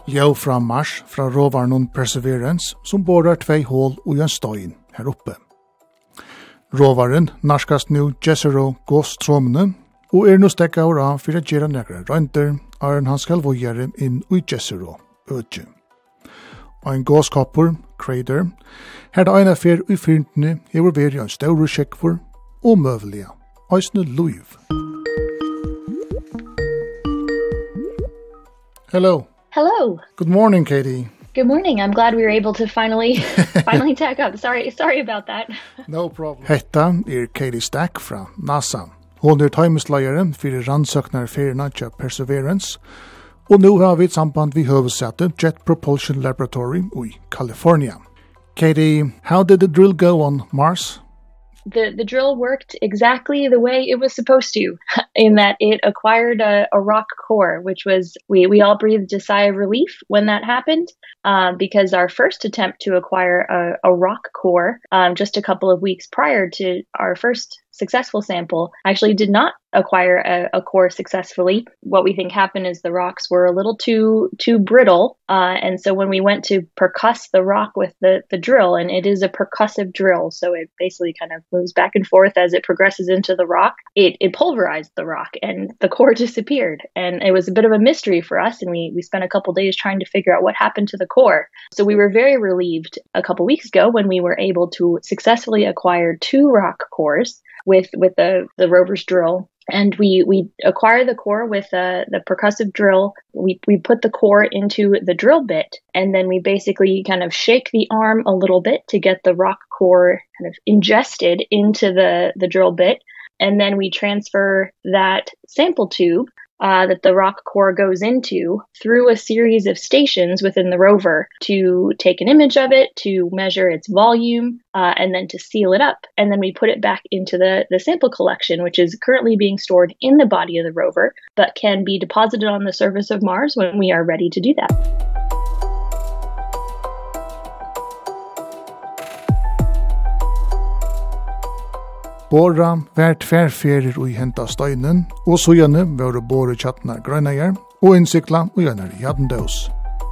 Ljau fra Mars fra rovaren Perseverance som borrar 2 hål og en støyn her oppe. Rovaren narskast nu Jezero gåstromene og nå stekka av for å gjøre nekre røynter han skal vågjere inn i Jezero øtje. Ein gåskapper, Crater, her det ene fer i fyrntene hever veri en større sjekkfor og møvelige, eisne luiv. Hello. Hello. Good morning, Katie. Good morning. I'm glad we were able to finally tag up. Sorry about that. No problem. Hetta Katie Stack fra NASA. Hon tøymeslagere for rannsøknarferierna til Perseverance, og nå har vi et samband vi høvesetet Jet Propulsion Laboratory i California. Katie, how did the drill go on Mars? The drill worked exactly the way it was supposed to, in that it acquired a rock core, which was, we all breathed a sigh of relief when that happened, because our first attempt to acquire a rock core, just a couple of weeks prior to our first successful sample, actually did not acquire a core successfully. What we think happened is the rocks were a little too brittle, and so when we went to percuss the rock with the drill, and it is a percussive drill, so it basically kind of moves back and forth as it progresses into the rock, it pulverized the rock and the core disappeared. And it was a bit of a mystery for us, and we spent a couple days trying to figure out what happened to the core. So we were very relieved a couple weeks ago when we were able to successfully acquire 2 rock cores with the rover's drill. And we acquire the core with the percussive drill. We put the core into the drill bit, and then we basically kind of shake the arm a little bit to get the rock core kind of ingested into the drill bit. And then we transfer that sample tube that the rock core goes into through a series of stations within the rover to take an image of it, to measure its volume, and then to seal it up. And then we put it back into the sample collection, which is currently being stored in the body of the rover, but can be deposited on the surface of Mars when we are ready to do that. Borra var tverrferier og henta støynen, og så gjerne var båre tjattnar grønneir, og innsikla og gjerne jadendøs.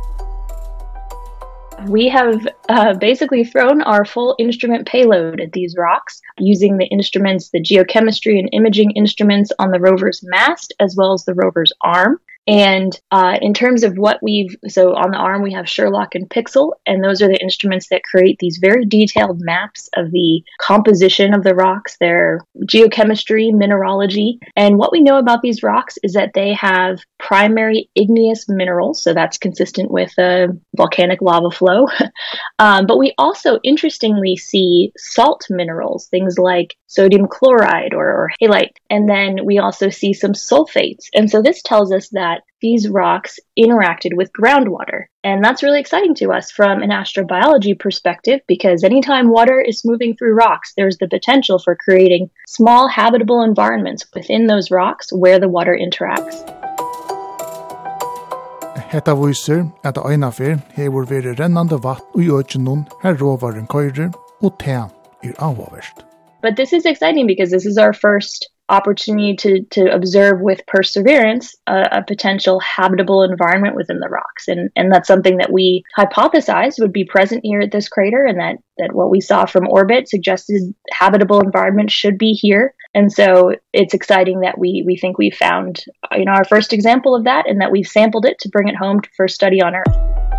We have basically thrown our full instrument payload at these rocks using the instruments, the geochemistry and imaging instruments on the rover's mast, as well as the rover's arm. And in terms of so on the arm we have Sherlock and Pixel, and those are the instruments that create these very detailed maps of the composition of the rocks, their geochemistry, mineralogy. And what we know about these rocks is that they have primary igneous minerals, so that's consistent with volcanic lava flow. But we also interestingly see salt minerals, things like sodium chloride or halite. And then we also see some sulfates. And so this tells us that these rocks interacted with groundwater. And that's really exciting to us from an astrobiology perspective, because anytime water is moving through rocks, there's the potential for creating small habitable environments within those rocks where the water interacts. Hetta viser at einafer hevur verið rennandi vatn í økjunum her rovaren køyrir og te avverst. But this is exciting because this is our first opportunity to observe with Perseverance a potential habitable environment within the rocks. And that's something that we hypothesized would be present here at this crater, and that what we saw from orbit suggested habitable environment should be here. And so it's exciting that we think we found our first example of that, and that we've sampled it to bring it home for study on Earth.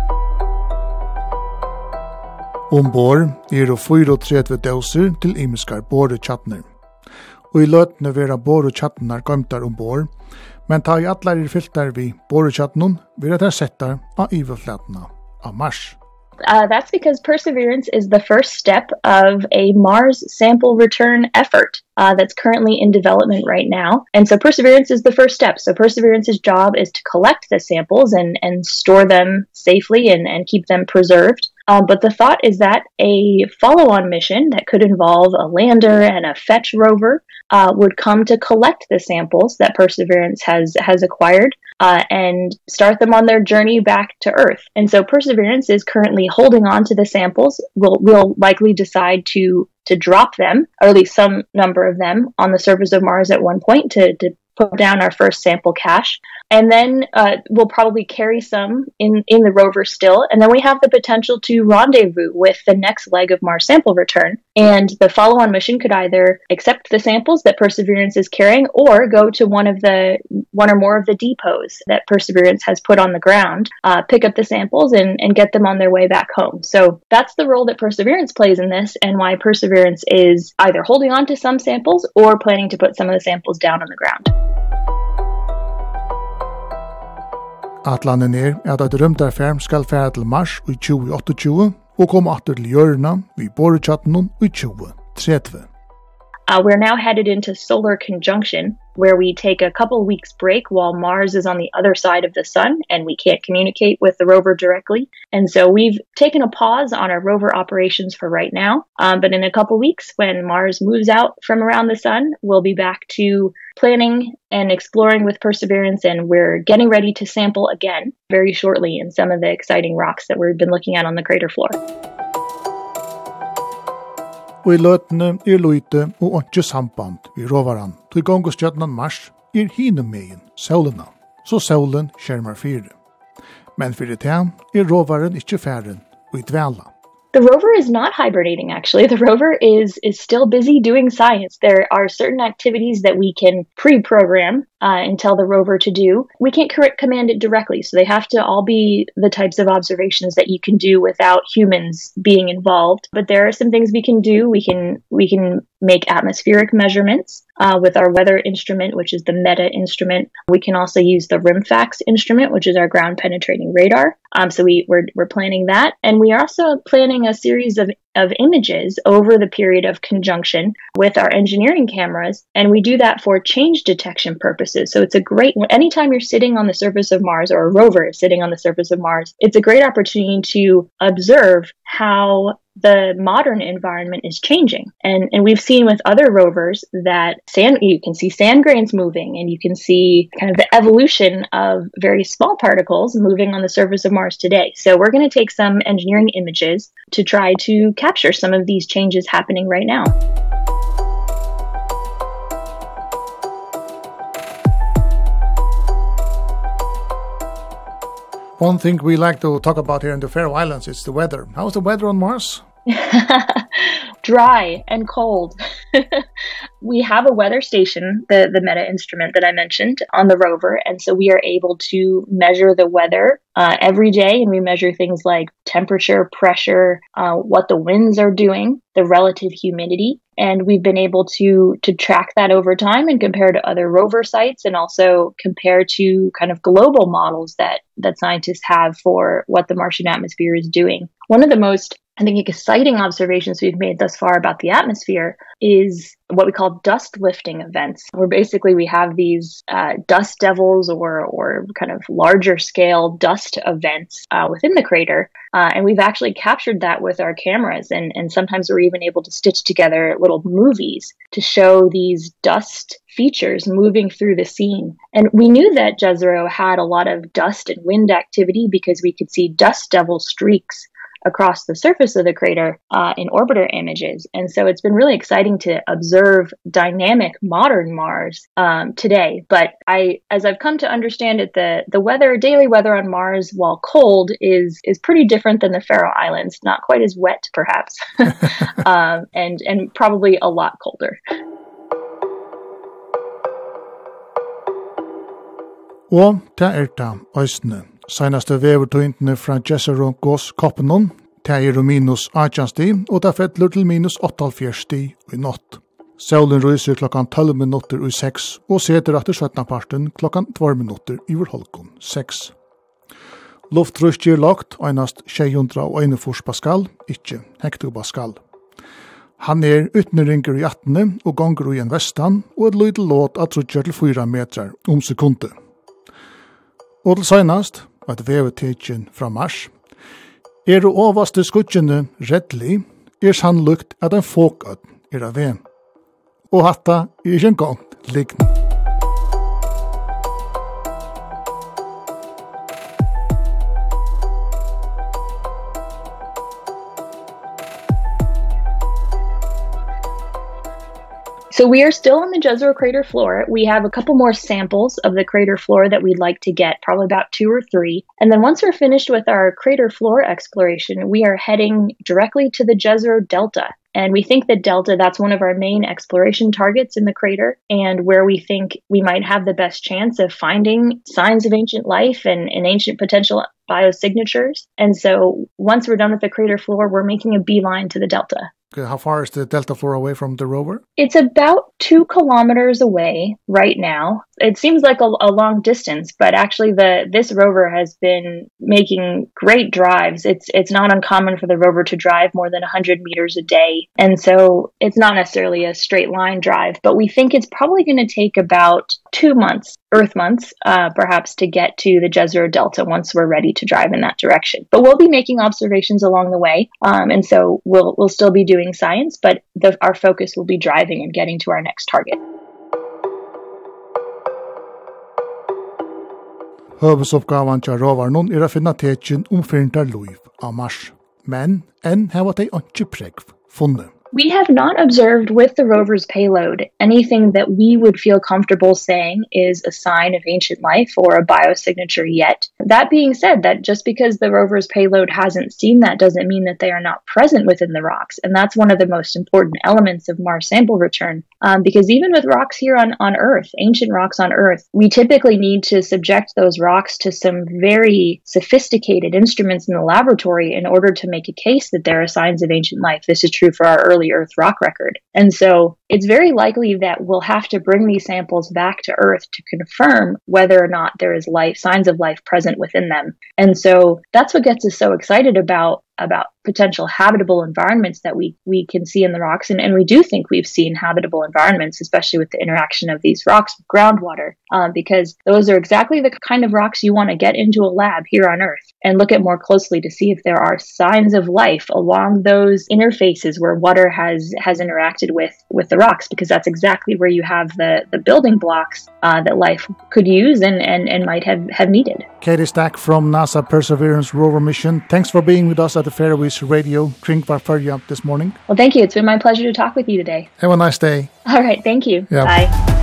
Ombord 34 døser til imiskar boretjattner. Og I løtene vera boretjattnar gømtar ombord, men ta I allar filtar vi boretjattnun vera der settar av iverflatna av Mars. That's because Perseverance is the first step of a Mars sample return effort that's currently in development right now. And so Perseverance is the first step. So Perseverance's job is to collect the samples and store them safely and keep them preserved. But the thought is that a follow-on mission that could involve a lander and a fetch rover would come to collect the samples that Perseverance has acquired and start them on their journey back to Earth. And so Perseverance is currently holding on to the samples. We'll likely decide to drop them, or at least some number of them, on the surface of Mars at one point to put down our first sample cache. And then we'll probably carry some in the rover still. And then we have the potential to rendezvous with the next leg of Mars sample return. And the follow-on mission could either accept the samples that Perseverance is carrying or go to one or more of the depots that Perseverance has put on the ground, pick up the samples and get them on their way back home. So that's the role that Perseverance plays in this, and why Perseverance is either holding on to some samples or planning to put some of the samples down on the ground. Atlanen at et rymdarferm skal færa til Mars i 2028 og komme atter til hjørna vi borechatten i 2030. We're now headed into solar conjunction, where we take a couple weeks break while Mars is on the other side of the sun and we can't communicate with the rover directly. And so we've taken a pause on our rover operations for right now. But in a couple weeks, when Mars moves out from around the sun, we'll be back to planning and exploring with Perseverance, and we're getting ready to sample again very shortly in some of the exciting rocks that we've been looking at on the crater floor. Og I løtene løyte og ikke samband vi rovaran til gongostjøtnen Mars hinemegen solena, så solen skjermar fire. Men fyrir det rovaren ikke færen og I dvæla. The rover is not hibernating, actually. The rover is still busy doing science. There are certain activities that we can pre-program and tell the rover to do. We can't command it directly, so they have to all be the types of observations that you can do without humans being involved. But there are some things we can do. We can make atmospheric measurements with our weather instrument, which is the META instrument. We can also use the RIMFAX instrument, which is our ground penetrating radar. So we're planning that, and we are also planning a series of images over the period of conjunction with our engineering cameras, and we do that for change detection purposes. So it's a great, anytime you're sitting on the surface of Mars, or a rover is sitting on the surface of Mars, it's a great opportunity to observe how the modern environment is changing. And we've seen with other rovers that you can see sand grains moving, and you can see kind of the evolution of very small particles moving on the surface of Mars today. So we're going to take some engineering images to try to capture some of these changes happening right now. One thing we like to talk about here in the Faroe Islands is the weather. How's the weather on Mars? Dry and cold. We have a weather station, the META instrument that I mentioned, on the rover, and so we are able to measure the weather every day, and we measure things like temperature, pressure, what the winds are doing, the relative humidity, and we've been able to track that over time and compare to other rover sites, and also compare to kind of global models that scientists have for what the Martian atmosphere is doing. One of the most, I think, exciting observations we've made thus far about the atmosphere is what we call dust lifting events, where basically we have these dust devils or kind of larger scale dust events within the crater. And we've actually captured that with our cameras. And sometimes we're even able to stitch together little movies to show these dust features moving through the scene. And we knew that Jezero had a lot of dust and wind activity because we could see dust devil streaks across the surface of the crater in orbiter images. And so it's been really exciting to observe dynamic modern Mars today. But as I've come to understand it, the daily weather on Mars, while cold, is pretty different than the Faroe Islands. Not quite as wet, perhaps, and probably a lot colder. Og det det østene. Senaste vevertøyntene fra Jezero gås koppenon, det minus 18 sti, og det fettler til minus 48 sti i natt. Solen ryser klokkan 12 minutter i 6, og seter etter 17 parten klokkan 2 minutter i holkon 6. Lufttrykket lagt einast 641 pascal, ikke hektopascal. Han utneringer i 18 og gonger i en vestan, og et lydel låt at trykket til 4 meter sekundet. Og til senast, et vevetekjen fra Mars, det overste skutsjene rettelig, sannlukt at en folkød av ved. Og hatta ikke en gang liggende. So we are still on the Jezero crater floor. We have a couple more samples of the crater floor that we'd like to get, probably about 2 or 3. And then once we're finished with our crater floor exploration, we are heading directly to the Jezero Delta. And we think that Delta, that's one of our main exploration targets in the crater, and where we think we might have the best chance of finding signs of ancient life and ancient potential biosignatures. And so once we're done with the crater floor, we're making a beeline to the Delta. How far is the Delta floor away from the rover? It's about 2 kilometers away right now. It seems like a long distance, but actually this rover has been making great drives. It's not uncommon for the rover to drive more than 100 meters a day. And so it's not necessarily a straight line drive, but we think it's probably going to take about 2 months, Earth months, perhaps, to get to the Jezero Delta once we're ready to drive in that direction. But we'll be making observations along the way. And so we'll still be doing science, but our focus will be driving and getting to our next target. Høvesoppgaven til roveren å finne tekken omfyrntar liv av Mars. Men enn har de ikke prekv funnet. We have not observed with the rover's payload anything that we would feel comfortable saying is a sign of ancient life or a biosignature yet. That being said, that just because the rover's payload hasn't seen that doesn't mean that they are not present within the rocks. And that's one of the most important elements of Mars sample return. Because even with rocks here on Earth, ancient rocks on Earth, we typically need to subject those rocks to some very sophisticated instruments in the laboratory in order to make a case that there are signs of ancient life. This is true for our early Earth rock record. And so it's very likely that we'll have to bring these samples back to Earth to confirm whether or not there is life, signs of life present within them. And so that's what gets us so excited about potential habitable environments that we can see in the rocks. And we do think we've seen habitable environments, especially with the interaction of these rocks with groundwater, because those are exactly the kind of rocks you want to get into a lab here on Earth and look at more closely to see if there are signs of life along those interfaces where water has interacted with the rocks, because that's exactly where you have the building blocks that life could use and might have needed. Katie Stack from NASA Perseverance rover mission. Thanks for being with us at the Fairways Radio Kringvar Førja this morning. Well, thank you. It's been my pleasure to talk with you today. Have a nice day. All right. Thank you. Yeah. Bye.